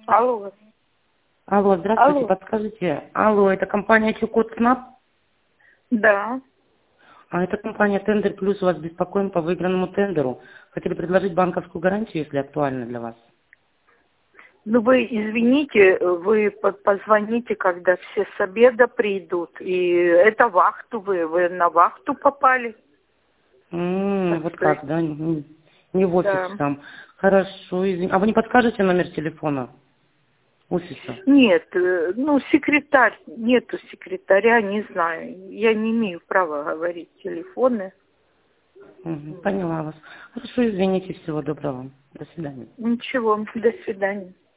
Алло. Алло, здравствуйте, Алло. подскажите. Алло, это компания Чукот СНАП? Да. А это компания Тендер Плюс, вас беспокоим по выигранному тендеру. Хотели предложить банковскую гарантию, если актуально для вас. Ну вы извините, вы позвоните, когда все с обеда придут. И это вахту вы на вахту попали. Так Вот сказать. так, да? Не в офис Да. там. Хорошо, извините. А вы не подскажете номер телефона офиса? Нет, ну секретарь, нету секретаря, не знаю. Я не имею права говорить телефоны. Поняла вас. Хорошо, извините, всего доброго. До свидания. Ничего, до свидания.